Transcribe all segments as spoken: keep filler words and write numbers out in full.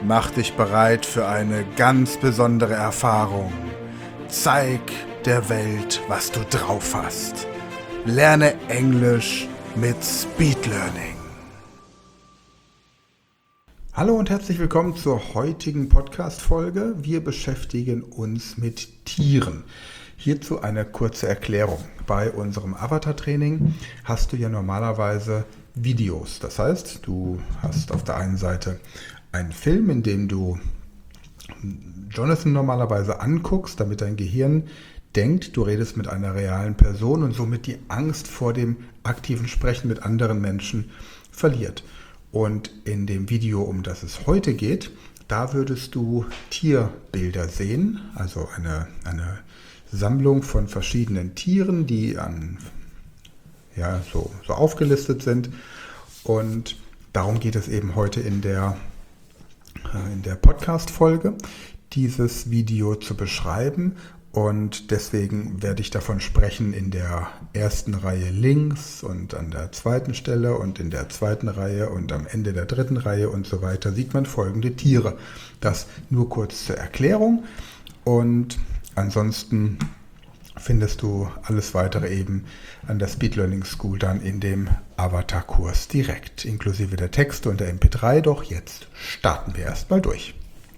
Mach dich bereit für eine ganz besondere Erfahrung. Zeig der Welt, was du drauf hast. Lerne Englisch mit Speed Learning. Hallo und herzlich willkommen zur heutigen Podcast-Folge. Wir beschäftigen uns mit Tieren. Hierzu eine kurze Erklärung. Bei unserem Avatar-Training hast du ja normalerweise Videos. Das heißt, du hast auf der einen Seite einen Film, in dem du Jonathan normalerweise anguckst, damit dein Gehirn denkt, du redest mit einer realen Person und somit die Angst vor dem aktiven Sprechen mit anderen Menschen verliert. Und in dem Video, um das es heute geht, da würdest du Tierbilder sehen, also eine, eine Sammlung von verschiedenen Tieren, die an, ja, so, so aufgelistet sind. Und darum geht es eben heute in der in der Podcast-Folge, dieses Video zu beschreiben, und deswegen werde ich davon sprechen in der ersten Reihe links und an der zweiten Stelle und in der zweiten Reihe und am Ende der dritten Reihe und so weiter sieht man folgende Tiere. Das nur kurz zur Erklärung, und ansonsten findest du alles weitere eben an der Speed Learning School dann in dem Avatar-Kurs direkt, inklusive der Texte und der M P drei. Doch jetzt starten wir erstmal durch.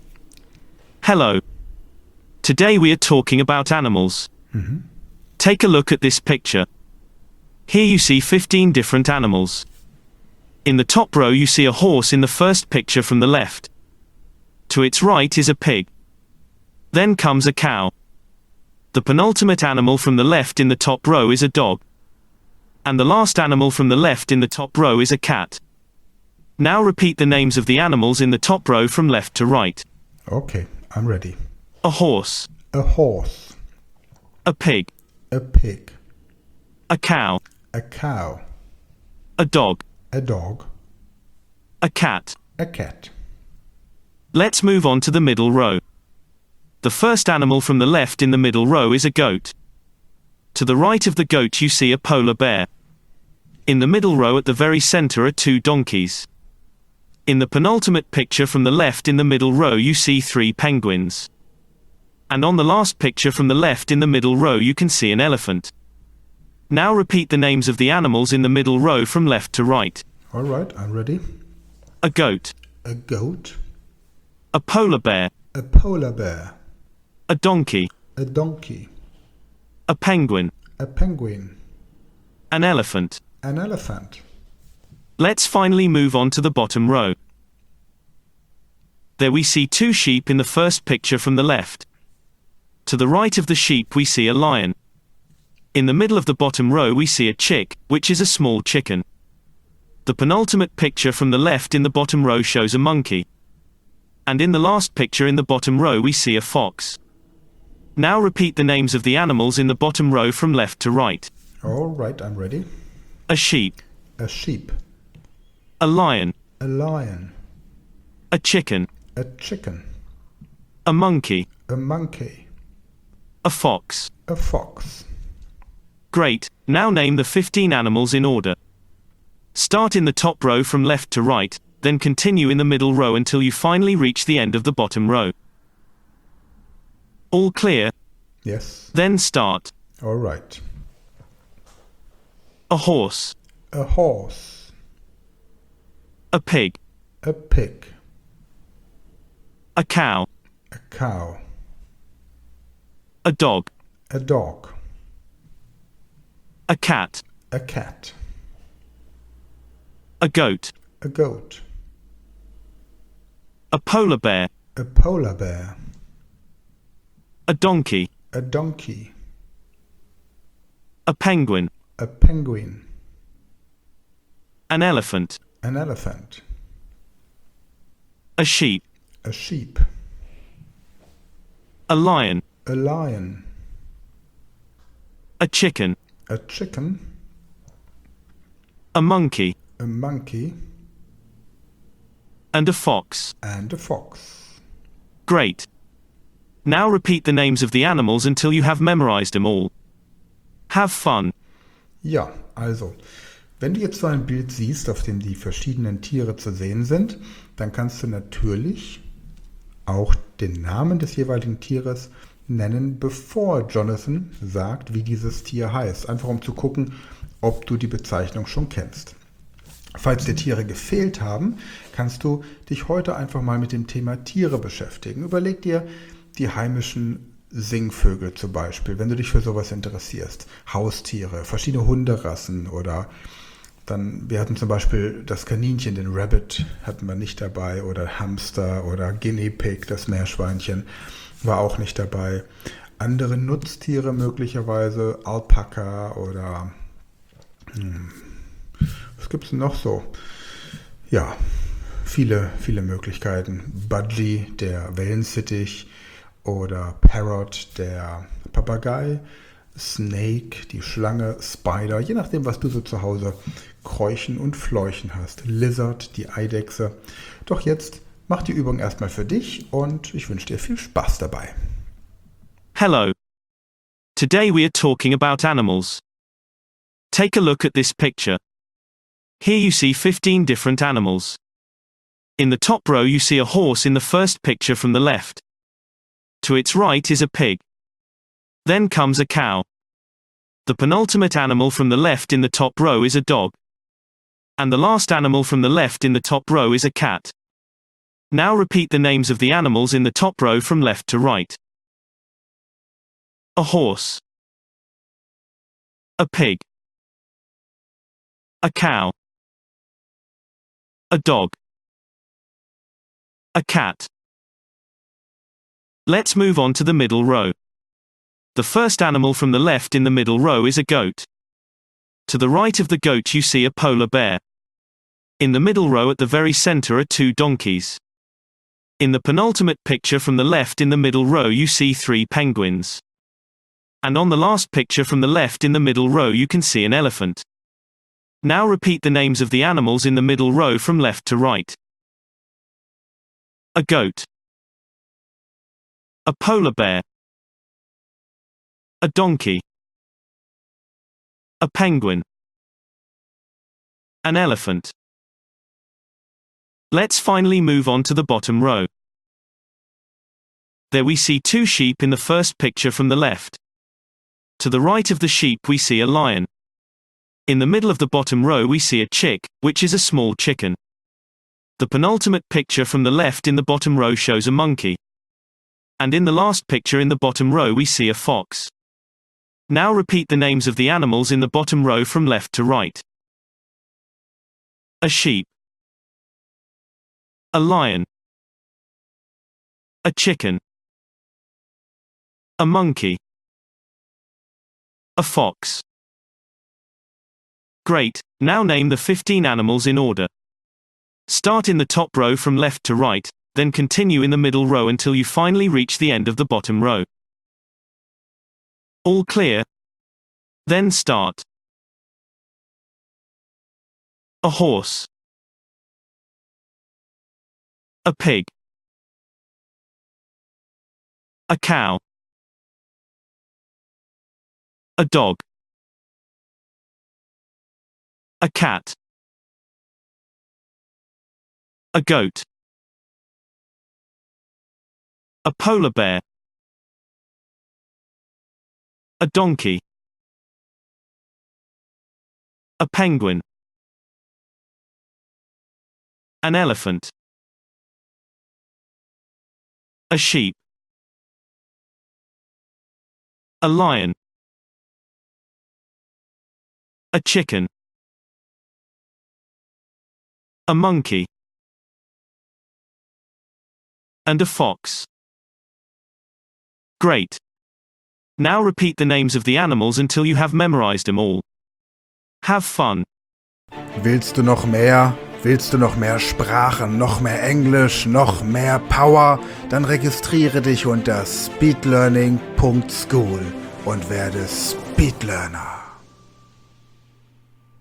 Hello. Today we are talking about animals. Mhm. Take a look at this picture. Here you see fifteen different animals. In the top row you see a horse in the first picture from the left. To its right is a pig. Then comes a cow. The penultimate animal from the left in the top row is a dog. And the last animal from the left in the top row is a cat. Now repeat the names of the animals in the top row from left to right. Okay, I'm ready. A horse. A horse. A pig. A pig. A cow. A cow. A dog. A dog. A cat. A cat. Let's move on to the middle row. The first animal from the left in the middle row is a goat. To the right of the goat you see a polar bear. In the middle row at the very center are two donkeys. In the penultimate picture from the left in the middle row you see three penguins. And on the last picture from the left in the middle row you can see an elephant. Now repeat the names of the animals in the middle row from left to right. All right, I'm ready. A goat. A goat. A polar bear. A polar bear. A donkey. A donkey. A penguin. A penguin. An elephant. An elephant. Let's finally move on to the bottom row. There we see two sheep in the first picture from the left. To the right of the sheep we see a lion. In the middle of the bottom row we see a chick, which is a small chicken. The penultimate picture from the left in the bottom row shows a monkey. And in the last picture in the bottom row we see a fox. Now repeat the names of the animals in the bottom row from left to right. All right, I'm ready. A sheep. A sheep. A lion. A lion. A chicken. A chicken. A monkey. A monkey. A fox. A fox. Great, now name the fifteen animals in order. Start in the top row from left to right, then continue in the middle row until you finally reach the end of the bottom row. All clear? Yes. Then start. All right. A horse. A horse. A pig. A pig. A cow. A cow. A dog. A dog. A cat. A cat. A goat. A goat. A polar bear. A polar bear. A donkey. A donkey. A penguin. A penguin. An elephant. An elephant. A sheep. A sheep. A lion. A lion. A chicken. A chicken. A monkey. A monkey. And a fox. And a fox. Great. Now repeat the names of the animals until you have memorized them all. Have fun. Ja, also, wenn du jetzt so ein Bild siehst, auf dem die verschiedenen Tiere zu sehen sind, dann kannst du natürlich auch den Namen des jeweiligen Tieres nennen, bevor Jonathan sagt, wie dieses Tier heißt. Einfach um zu gucken, ob du die Bezeichnung schon kennst. Falls dir Tiere gefehlt haben, kannst du dich heute einfach mal mit dem Thema Tiere beschäftigen. Überleg dir die heimischen Singvögel zum Beispiel, wenn du dich für sowas interessierst. Haustiere, verschiedene Hunderassen oder dann, wir hatten zum Beispiel das Kaninchen, den Rabbit hatten wir nicht dabei oder Hamster oder Guinea Pig, das Meerschweinchen, war auch nicht dabei. Andere Nutztiere möglicherweise, Alpaka oder hm, was gibt es denn noch so? Ja, viele, viele Möglichkeiten. Budgie, der Wellensittich oder Parrot, der Papagei, Snake, die Schlange, Spider, je nachdem, was du so zu Hause kräuchen und fleuchen hast. Lizard, die Eidechse. Doch jetzt mach die Übung erstmal für dich und ich wünsche dir viel Spaß dabei. Hello. Today we are talking about animals. Take a look at this picture. Here you see fifteen different animals. In the top row you see a horse in the first picture from the left. To its right is a pig. Then comes a cow. The penultimate animal from the left in the top row is a dog. And the last animal from the left in the top row is a cat. Now repeat the names of the animals in the top row from left to right. A horse. A pig. A cow. A dog. A cat. Let's move on to the middle row. The first animal from the left in the middle row is a goat. To the right of the goat you see a polar bear. In the middle row at the very center are two donkeys. In the penultimate picture from the left in the middle row you see three penguins. And on the last picture from the left in the middle row you can see an elephant. Now repeat the names of the animals in the middle row from left to right. A goat. A polar bear. A donkey. A penguin. An elephant. Let's finally move on to the bottom row. There we see two sheep in the first picture from the left. To the right of the sheep we see a lion. In the middle of the bottom row we see a chick, which is a small chicken. The penultimate picture from the left in the bottom row shows a monkey. And in the last picture in the bottom row we see a fox. Now repeat the names of the animals in the bottom row from left to right. A sheep. A lion. A chicken. A monkey. A fox. Great, now name the fifteen animals in order. Start in the top row from left to right, then continue in the middle row until you finally reach the end of the bottom row. All clear? Then start. A horse. A pig. A cow. A dog. A cat. A goat. A polar bear. A donkey. A penguin. An elephant. A sheep. A lion. A chicken. A monkey. And a fox. Great. Now repeat the names of the animals until you have memorized them all. Have fun. Willst du noch mehr? Willst du noch mehr Sprachen, noch mehr Englisch, noch mehr Power? Dann registriere dich unter speedlearning punkt school und werde Speedlearner.